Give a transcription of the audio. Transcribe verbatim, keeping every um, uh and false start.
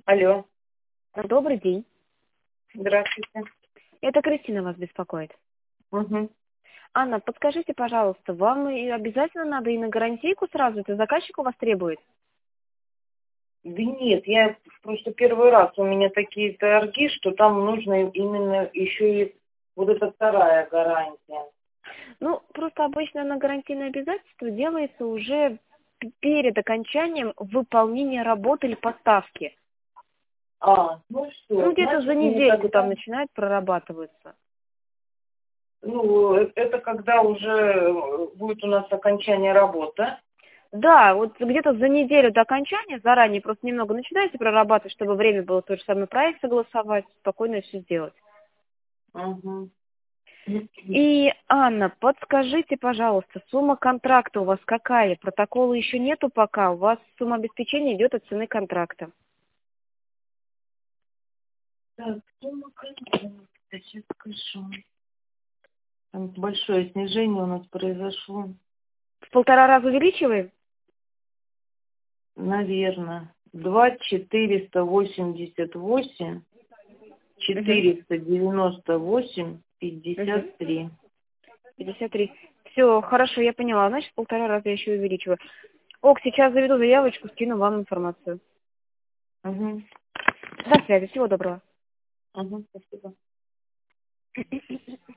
Алло, Добрый день. здравствуйте. Это Кристина вас беспокоит. Мгм. Анна, подскажите, пожалуйста, вам и обязательно надо и на гарантийку сразу? Это заказчик у вас требует? Да нет, я просто первый раз у меня такие торги, что там нужно именно еще и вот эта вторая гарантия. Ну, просто обычно на гарантийное обязательство делается уже п- перед окончанием выполнения работы или поставки. А, ну Ну, что, где-то за значит мне недельку там тогда, начинает прорабатываться. ну, э, это когда уже э, будет у нас окончание работы. Да, вот где-то за неделю до окончания заранее просто немного начинаете прорабатывать, чтобы время было тот же самый проект согласовать, спокойно все сделать. Мгм. И, Анна, подскажите, пожалуйста, сумма контракта у вас какая? Протокола еще нету пока, у вас сумма обеспечения идет от цены контракта. Так, сумма контракта, сейчас скажу. Там большое снижение у нас произошло, В полтора раза увеличиваем? наверное, два четыреста восемьдесят восемь. Угу. четыреста девяносто восемь Угу. пятьдесят три. пятьдесят три. Все, хорошо, я поняла. Значит, в полтора раза я еще увеличиваю. Ок, сейчас заведу заявочку, скину вам информацию. Угу. До связи, всего доброго. Угу. Спасибо.